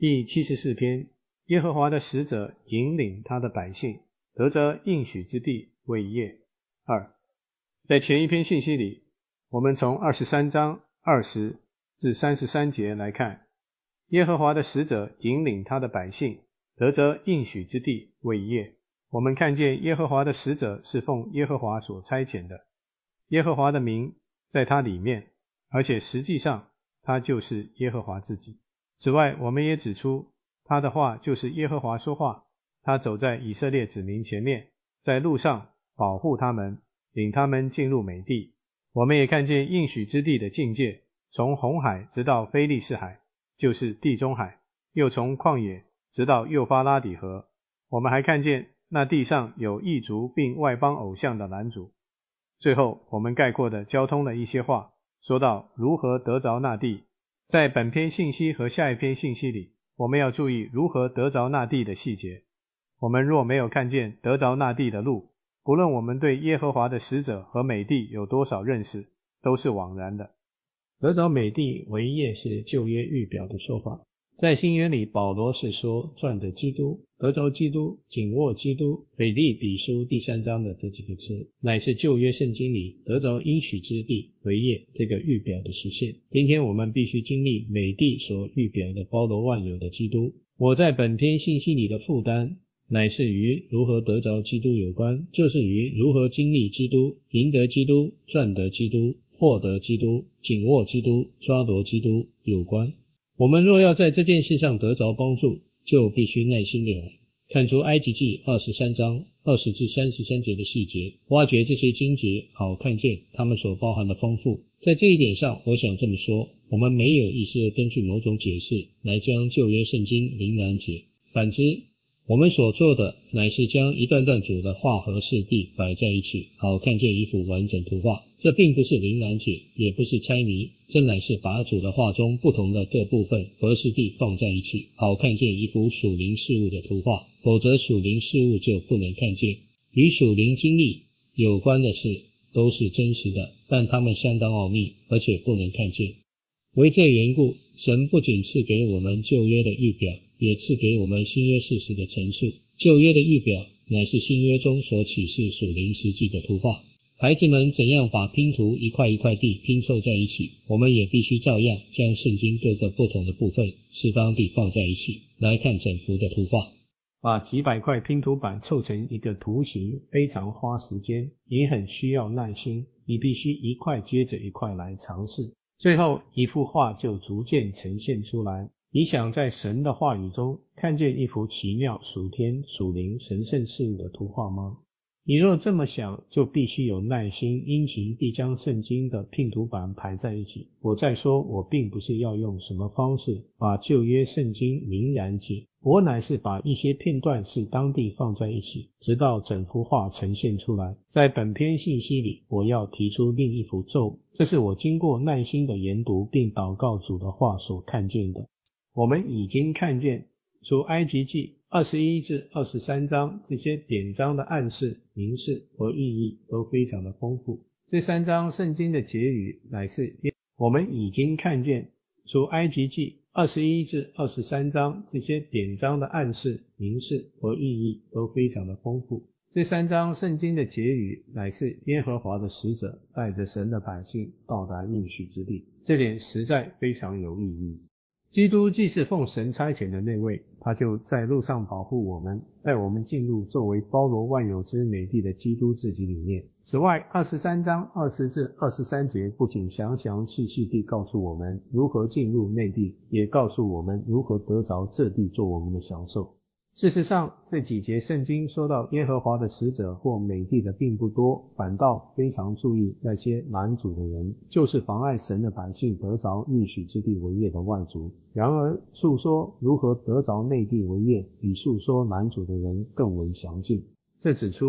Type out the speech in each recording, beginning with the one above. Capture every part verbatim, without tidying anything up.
第七十四篇，耶和华的使者引领他的百姓，得着应许之地为业。二，在前一篇信息里，我们从二十三章二十至三十三节来看，耶和华的使者引领他的百姓，得着应许之地为业。我们看见耶和华的使者是奉耶和华所差遣的，耶和华的名在他里面，而且实际上他就是耶和华自己。此外，我们也指出他的话就是耶和华说话，他走在以色列子民前面，在路上保护他们，领他们进入美地。我们也看见应许之地的境界，从红海直到非利士海，就是地中海，又从旷野直到幼发拉底河。我们还看见那地上有异族并外邦偶像的拦阻。最后，我们概括地交通了一些话，说到如何得着那地。在本篇信息和下一篇信息里，我们要注意如何得着那地的细节。我们若没有看见得着那地的路，不论我们对耶和华的使者和美地有多少认识，都是枉然的。 得着美地为业是旧约预表的说法，在新约里保罗是说赚得基督，得着基督，紧握基督。腓立比书第三章的这几个字，乃是旧约圣经里得着应许之地为业这个预表的实现。今天我们必须经历美地所预表的包罗万有的基督。我在本篇信息里的负担乃是与如何得着基督有关，就是与如何经历基督，赢得基督，赚得基督，获得基督，紧握基督，抓夺基督有关。我们若要在这件事上得着帮助，就必须耐心地来看出埃及记二十三章二十至三十三节的细节，挖掘这些经节，好看见它们所包含的丰富。在这一点上，我想这么说，我们没有意思地根据某种解释来将旧约圣经凌然解，反之我们所做的乃是将一段段主的话和事地摆在一起，好看见一幅完整图画。这并不是凌然解，也不是猜谜，这乃是把主的话中不同的各部分和事地放在一起，好看见一幅属灵事物的图画。否则属灵事物就不能看见。与属灵经历有关的事都是真实的，但它们相当奥秘，而且不能看见。为这缘故，神不仅赐给我们旧约的预表，也赐给我们新约事实的陈述。旧约的预表乃是新约中所启示属灵实际的图画。孩子们怎样把拼图一块一块地拼凑在一起，我们也必须照样将圣经各个不同的部分适当地放在一起，来看整幅的图画。把几百块拼图板凑成一个图形非常花时间，也很需要耐心，你必须一块接着一块来尝试，最后一幅画就逐渐呈现出来。你想在神的话语中看见一幅奇妙属天属灵神圣事物的图画吗？你若这么想，就必须有耐心殷勤地将圣经的拼图板排在一起。我再说，我并不是要用什么方式把旧约圣经明然解，我乃是把一些片段适当地放在一起，直到整幅画呈现出来。在本篇信息里，我要提出另一幅咒，这是我经过耐心的研读并祷告主的话所看见的。我们已经看见出埃及记二十一至二十三章这些典章的暗示、明示和意义都非常的丰富。这三章圣经的结语乃是我们已经看见出埃及记二十一至二十三章这些典章的暗示、明示和意义都非常的丰富。这三章圣经的结语乃是耶和华的使者带着神的百姓到达应许之地，这点实在非常有意义。基督既是奉神差遣的那位，他就在路上保护我们，带我们进入作为包罗万有之美地的基督自己里面。此外，二十三章二十至二十三节不仅详详细细地告诉我们如何进入内地，也告诉我们如何得着这地做我们的享受。事实上，这几节圣经说到耶和华的使者或美地的并不多，反倒非常注意那些拦阻的人，就是妨碍神的百姓得着应许之地为业的外族。然而述说如何得着内地为业，比述说拦阻的人更为详尽。这指出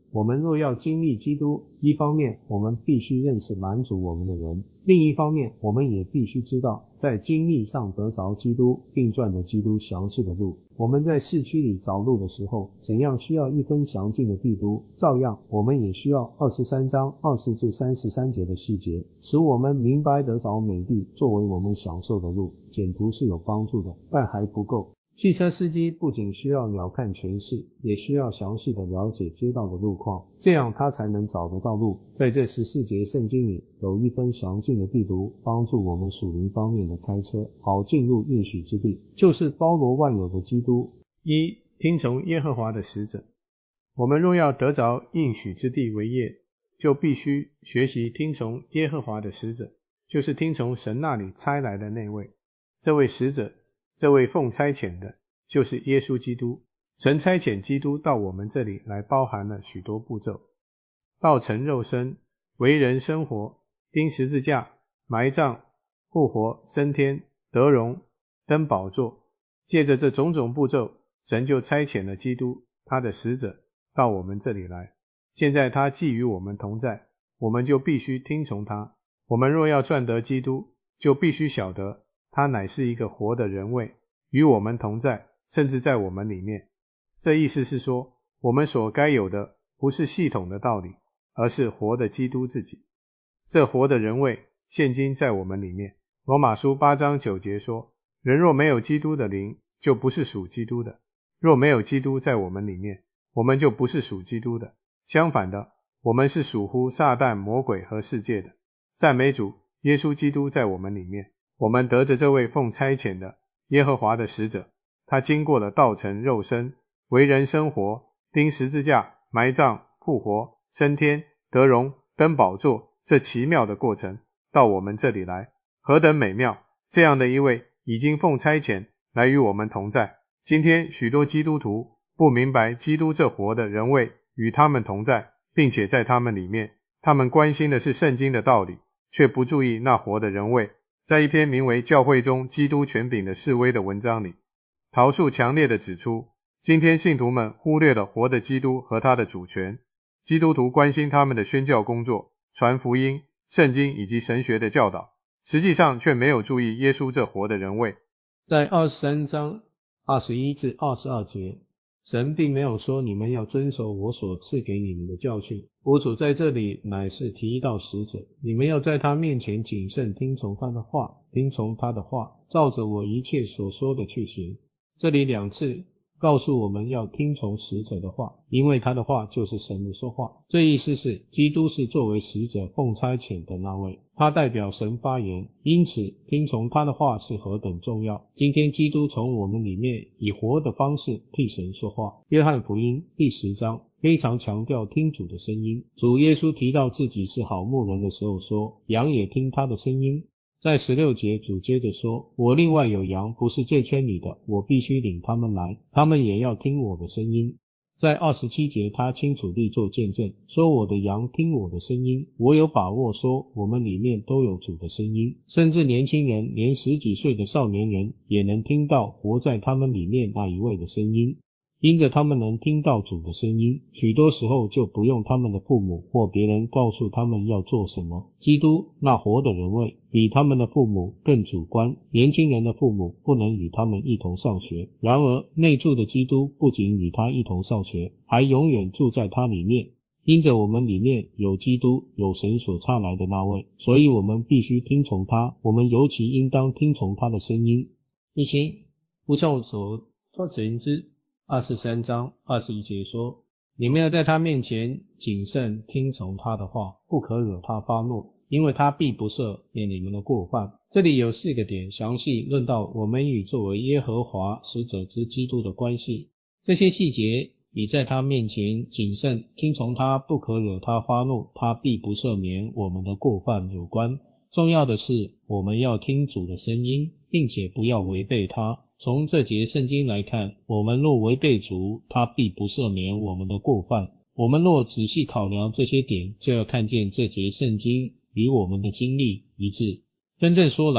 我们若要经历基督，一方面我们必须认识满足我们的人，另一方面我们也必须知道在经历上得着基督并赚得基督详细的路。我们在市区里找路的时候，怎样需要一分详尽的地图，照样我们也需要二十三章二十至三十三节的细节，使我们明白得着美地作为我们享受的路。简图是有帮助的，但还不够。汽车司机不仅需要鸟瞰全市，也需要详细的了解街道的路况，这样他才能找得到路。在这十四节圣经里，有一分详尽的地图，帮助我们属灵方面的开车，好进入应许之地，就是包罗万有的基督。 一、听从耶和华的使者。我们若要得着应许之地为业，就必须学习听从耶和华的使者，就是听从神那里差来的那位。这位使者，这位奉差遣的，就是耶稣基督。神差遣基督到我们这里来，包含了许多步骤：道成肉身、为人生活、钉十字架、埋葬、复活、升天、得荣、登宝座。借着这种种步骤，神就差遣了基督，他的使者，到我们这里来。现在他既与我们同在，我们就必须听从他。我们若要赚得基督，就必须晓得他乃是一个活的人位，与我们同在，甚至在我们里面。这意思是说，我们所该有的不是系统的道理，而是活的基督自己。这活的人位现今在我们里面。罗马书八章九节说，人若没有基督的灵，就不是属基督的。若没有基督在我们里面，我们就不是属基督的。相反的，我们是属乎撒旦、魔鬼和世界的。赞美主，耶稣基督在我们里面。我们得着这位奉差遣的耶和华的使者，他经过了道成肉身、为人生活、钉十字架、埋葬、复活、升天、得荣、登宝座这奇妙的过程，到我们这里来，何等美妙！这样的一位已经奉差遣来与我们同在。今天许多基督徒不明白基督这活的人位与他们同在，并且在他们里面，他们关心的是圣经的道理，却不注意那活的人位。在一篇名为《教会中基督权柄的示威》的文章里，陶树强烈地指出，今天信徒们忽略了活的基督和他的主权。基督徒关心他们的宣教工作、传福音、圣经以及神学的教导，实际上却没有注意耶稣这活的人位。 在二十三章二十一至二十二节，神并没有说你们要遵守我所赐给你们的教训。我主在这里乃是提到使者，你们要在他面前谨慎听从他的话，听从他的话，照着我一切所说的去行。这里两次告诉我们要听从使者的话，因为他的话就是神的说话。这意思是基督是作为使者奉差遣的那位，他代表神发言，因此听从他的话是何等重要。今天基督从我们里面以活的方式替神说话。约翰福音第十章非常强调听主的声音。主耶稣提到自己是好牧人的时候说，羊也听他的声音。在十六节主接着说，我另外有羊不是这圈里的，我必须领他们来，他们也要听我的声音。在二十七节他清楚地做见证，说我的羊听我的声音。我有把握说我们里面都有主的声音，甚至年轻人连十几岁的少年人也能听到活在他们里面那一位的声音。因着他们能听到主的声音，许多时候就不用他们的父母或别人告诉他们要做什么。基督那活的人位比他们的父母更主观，年轻人的父母不能与他们一同上学，然而内住的基督不仅与他一同上学，还永远住在他里面。因着我们里面有基督，有神所差来的那位，所以我们必须听从他，我们尤其应当听从他的声音。一心不照所作行之二十三章二十一节说，你们要在他面前谨慎听从他的话，不可惹他发怒，因为他必不赦免你们的过犯。这里有四个点详细论到我们与作为耶和华使者之基督的关系。这些细节以在他面前谨慎听从他，不可惹他发怒，他必不赦免我们的过犯有关。重要的是我们要听主的声音，并且不要违背他。从这节圣经来看，我们若违背主，他必不赦免我们的过犯。我们若仔细考量这些点，就要看见这节圣经与我们的经历一致。真正说来，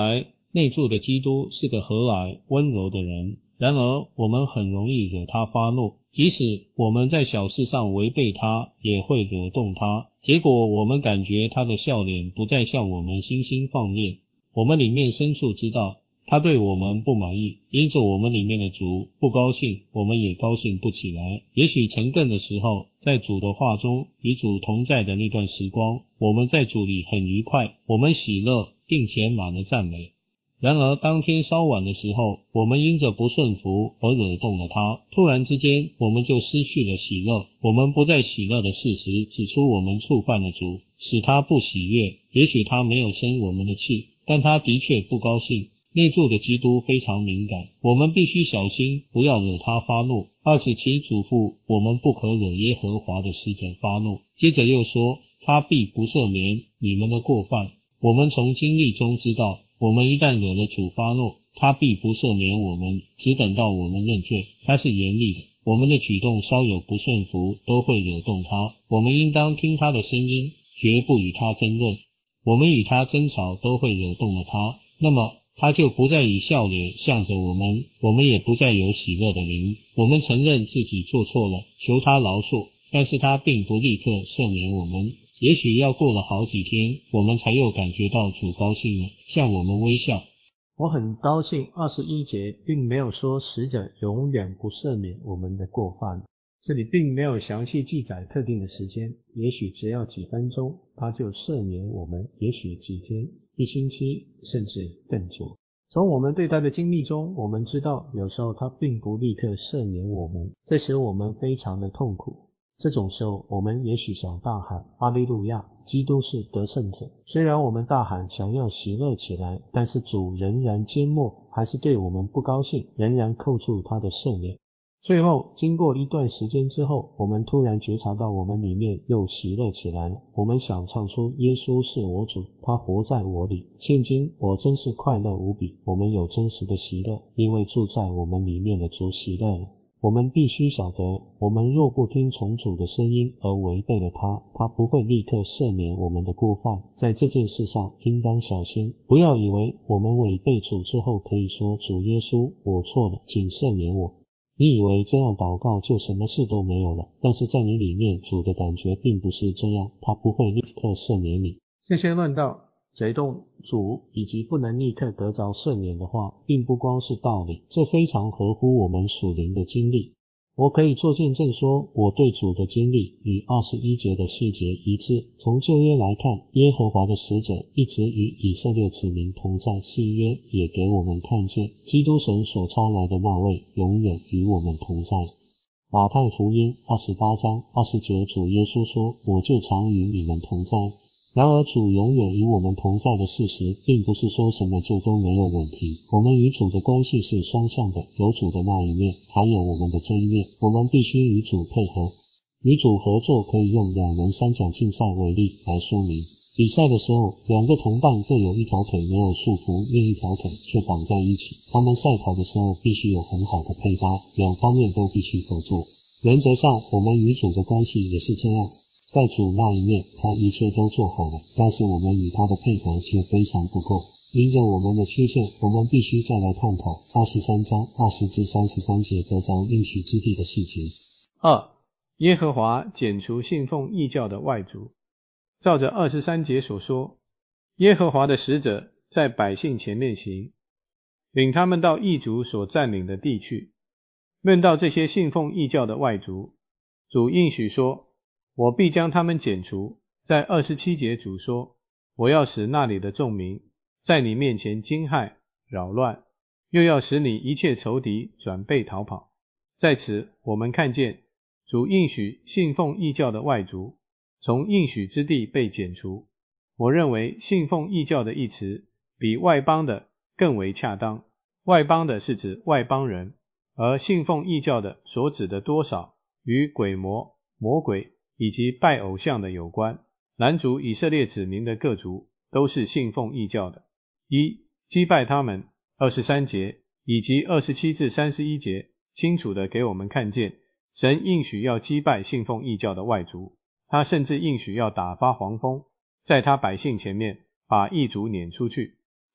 内住的基督是个和蔼温柔的人，然而我们很容易惹他发怒，即使我们在小事上违背他，也会惹动他。结果我们感觉他的笑脸不再向我们星星放焰，我们里面深处知道他对我们不满意，因着我们里面的主不高兴，我们也高兴不起来。也许沉更的时候，在主的话中与主同在的那段时光，我们在主里很愉快，我们喜乐并且满了赞美。然而当天稍晚的时候，我们因着不顺服而惹动了他，突然之间我们就失去了喜乐。我们不在喜乐的事实指出我们触犯了主，使他不喜悦。也许他没有生我们的气，但他的确不高兴。内住的基督非常敏感，我们必须小心，不要惹他发怒。二十七嘱咐我们不可惹耶和华的使者发怒，接着又说他必不赦免你们的过犯。我们从经历中知道，我们一旦惹了主发怒，他必不赦免我们，只等到我们认罪。他是严厉的，我们的举动稍有不顺服，都会惹动他。我们应当听他的声音，绝不与他争论。我们与他争吵，都会惹动了他，那么他就不再以笑脸向着我们，我们也不再有喜乐的灵。我们承认自己做错了，求他饶恕，但是他并不立刻赦免我们。也许要过了好几天，我们才又感觉到主高兴了，向我们微笑。 我很高兴二十一节并没有说使者永远不赦免我们的过犯，这里并没有详细记载特定的时间，也许只要几分钟他就赦免我们，也许几天、一星期甚至更久。从我们对他的经历中，我们知道有时候他并不立刻赦免我们，这使我们非常的痛苦。这种时候我们也许想大喊哈利路亚，基督是得胜者。虽然我们大喊想要喜乐起来，但是主仍然缄默，还是对我们不高兴，仍然扣住他的赦免。最后经过一段时间之后，我们突然觉察到我们里面又喜乐起来了，我们想唱出耶稣是我主，他活在我里，现今我真是快乐无比。我们有真实的喜乐，因为住在我们里面的主喜乐了。我们必须晓得，我们若不听从主的声音而违背了他，他不会立刻赦免我们的过犯。在这件事上应当小心，不要以为我们违背主之后可以说主耶稣，我错了，请赦免我。你以为这样祷告就什么事都没有了，但是在你里面主的感觉并不是这样，他不会立刻赦免你。这些论道惹动主以及不能立刻得着赦免的话，并不光是道理，这非常合乎我们属灵的经历。我可以做见证说，我对主的经历与二十一节的细节一致。从旧约来看，耶和华的使者一直与以色列子民同在，新约也给我们看见，基督神所差来的那位永远与我们同在。马太福音二十八章二十节，主耶稣说，我就常与你们同在。然而主永远与我们同在的事实，并不是说什么就都没有问题。我们与主的关系是双向的，有主的那一面，还有我们的这一面，我们必须与主配合。与主合作可以用两人三角竞赛为例来说明。比赛的时候，两个同伴各有一条腿没有束缚，另一条腿却绑在一起。他们赛跑的时候必须有很好的配搭，两方面都必须合作。原则上，我们与主的关系也是这样。在主那一面，他一切都做好了，但是我们与他的配合却非常不够。因着我们的缺陷，我们必须再来探讨二十三章二十至三十三节得着应许之地的细节。二、耶和华剪除信奉异教的外族。照着二十三节所说，耶和华的使者在百姓前面行，领他们到异族所占领的地去。论到这些信奉异教的外族，主应许说，我必将他们剪除。在二十七节主说，我要使那里的众民在你面前惊骇扰乱，又要使你一切仇敌转背逃跑。在此我们看见主应许信奉异教的外族从应许之地被剪除。我认为信奉异教的一词比外邦的更为恰当。外邦的是指外邦人，而信奉异教的所指的多少与鬼魔、魔鬼以及拜偶像的有关。南族以色列子民的各族都是信奉异教的。一、击败他们，二十三节以及二十七至三十一节清楚地给我们看见，神应许要击败信奉异教的外族，他甚至应许要打发黄蜂，在他百姓前面把异族撵出去。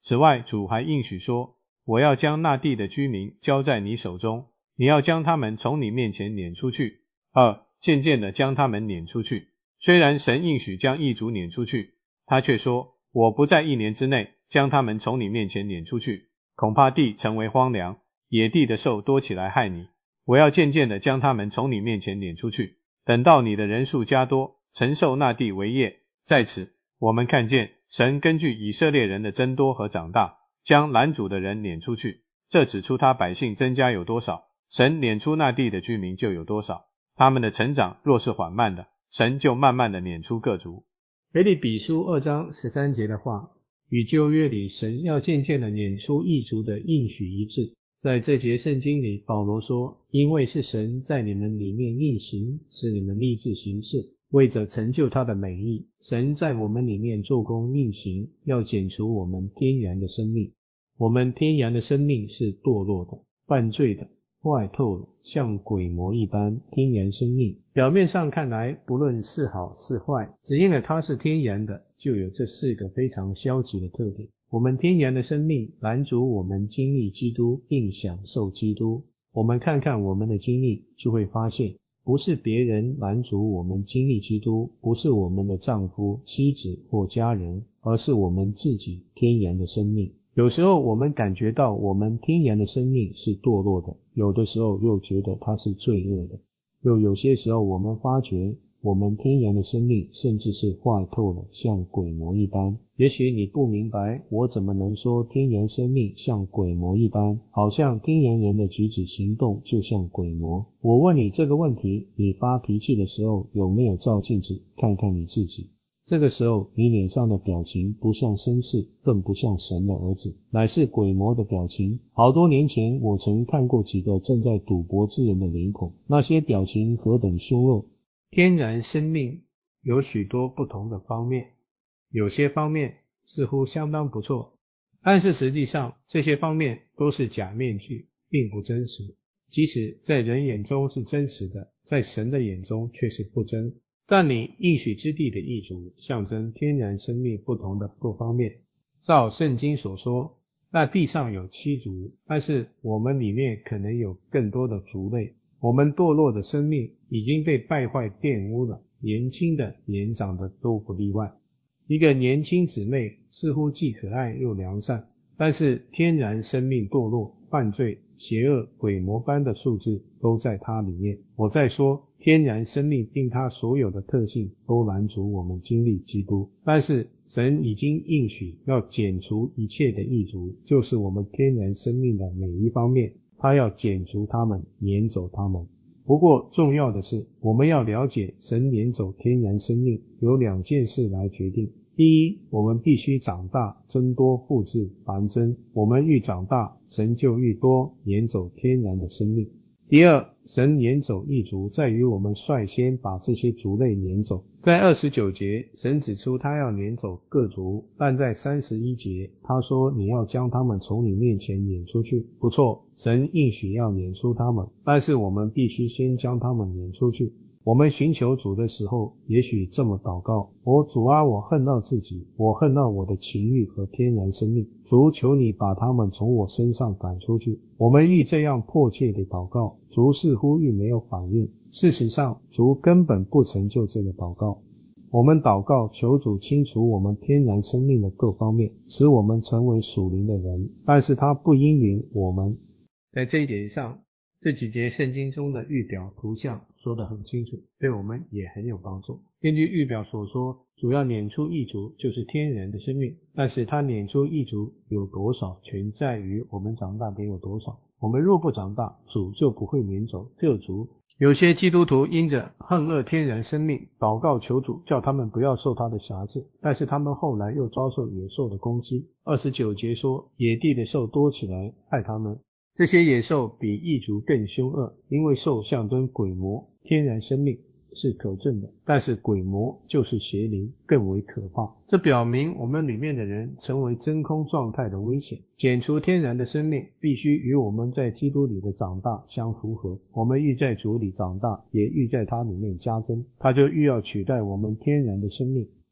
此外，主还应许说，我要将那地的居民交在你手中，你要将他们从你面前撵出去。二，渐渐地将他们撵出去。虽然神应许将异族撵出去，他却说，我不在一年之内将他们从你面前撵出去，恐怕地成为荒凉，野地的兽多起来害你。我要渐渐地将他们从你面前撵出去，等到你的人数加多，承受那地为业。在此，我们看见神根据以色列人的增多和长大，将拦阻的人撵出去，这指出他百姓增加有多少，神撵出那地的居民就有多少。他们的成长若是缓慢的，神就慢慢的撵出各族。 腓立比书二章十三节的话，与旧约里神要渐渐的撵出异族的应许一致。在这节圣经里，保罗说，因为是神在你们里面运行，使你们立志行事，为着成就他的美意。神在我们里面做工运行，要剪除我们天然的生命。我们天然的生命是堕落的、犯罪的、坏透了，像鬼魔一般。天然生命表面上看来，不论是好是坏，只因为它是天然的，就有这四个非常消极的特点。我们天然的生命拦阻我们经历基督并享受基督。我们看看我们的经历，就会发现不是别人拦阻我们经历基督，不是我们的丈夫、妻子或家人，而是我们自己天然的生命。有时候我们感觉到我们天然的生命是堕落的，有的时候又觉得它是罪恶的，又有些时候我们发觉我们天然的生命甚至是坏透了，像鬼魔一般。也许你不明白，我怎么能说天然生命像鬼魔一般，好像天然人的举止行动就像鬼魔。我问你这个问题，你发脾气的时候有没有照镜子看看你自己？这个时候你脸上的表情不像绅士，更不像神的儿子，乃是鬼魔的表情。好多年前我曾看过几个正在赌博之人的脸孔，那些表情何等凶恶。天然生命有许多不同的方面，有些方面似乎相当不错，但是实际上这些方面都是假面具，并不真实。即使在人眼中是真实的，在神的眼中却是不真。占领应许之地的异族，象征天然生命不同的各方面。照圣经所说，那地上有七族，但是我们里面可能有更多的族类。我们堕落的生命已经被败坏玷污了，年轻的、年长的都不例外。一个年轻姊妹似乎既可爱又良善，但是天然生命堕落、犯罪、邪恶、鬼魔般的素质都在她里面。我在说，天然生命并它所有的特性都拦阻我们经历基督，但是神已经应许要剪除一切的异族，就是我们天然生命的每一方面，他要剪除他们，撵走他们。不过重要的是，我们要了解神撵走天然生命有两件事来决定。第一，我们必须长大，增多复制繁增。我们愈长大，神就愈多撵走天然的生命。第二，神撵走异族，在于我们率先把这些族类撵走。在二十九节，神指出他要撵走各族，但在三十一节，他说你要将他们从你面前撵出去。不错，神应许要撵出他们，但是我们必须先将他们撵出去。我们寻求主的时候，也许这么祷告：我主啊，我恨到自己，我恨到我的情欲和天然生命。主，求你把他们从我身上赶出去。我们愈这样迫切地祷告，主似乎愈没有反应。事实上，主根本不成就这个祷告。我们祷告求主清除我们天然生命的各方面，使我们成为属灵的人，但是他不应允我们。在这一点上，这几节圣经中的预表图像说得很清楚，对我们也很有帮助。根据预表所说，主要撵出异族就是天然的生命，但是他撵出异族有多少，全在于我们长大得有多少。我们若不长大，主就不会撵走各族。有些基督徒因着恨恶天然生命，祷告求主叫他们不要受他的辖制，但是他们后来又遭受野兽的攻击。二十九节说，野地的兽多起来害他们。这些野兽比异族更凶恶，因为兽象征鬼魔，天然生命是可憎的，但是鬼魔就是邪灵，更为可怕。这表明我们里面的人成为真空状态的危险。剪除天然的生命必须与我们在基督里的长大相符合。我们愈在主里长大，也愈在他里面加增，他就愈要取代我们天然的生命。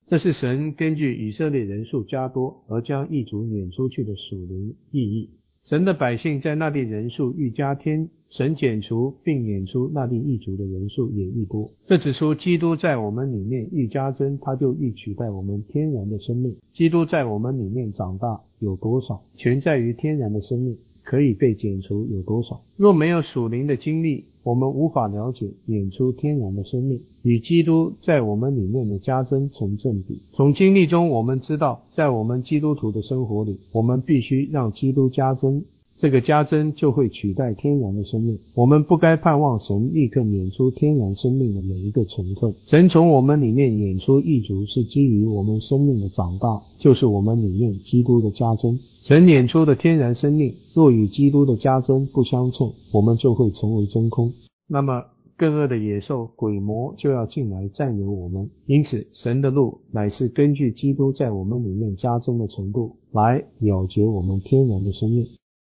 这是神根据以色列人数加多而将异族撵出去的属灵意义。神的百姓在那地人数愈加添，神减除并撵出那地异族的人数也愈多。这指出基督在我们里面愈加增，他就愈取代我们天然的生命。基督在我们里面长大有多少，全在于天然的生命可以被剪除有多少。若没有属灵的经历，我们无法了解演出天然的生命与基督在我们里面的加增成正比。从经历中我们知道，在我们基督徒的生活里，我们必须让基督加增，这个加增就会取代天然的生命。我们不该盼望神立刻撵出天然生命的每一个成分。神从我们里面撵出异族，是基于我们生命的长大，就是我们里面基督的加增。神撵出的天然生命若与基督的加增不相称，我们就会成为真空，那么更恶的野兽鬼魔就要进来占有我们。因此神的路乃是根据基督在我们里面加增的程度来了结我们天然的生命。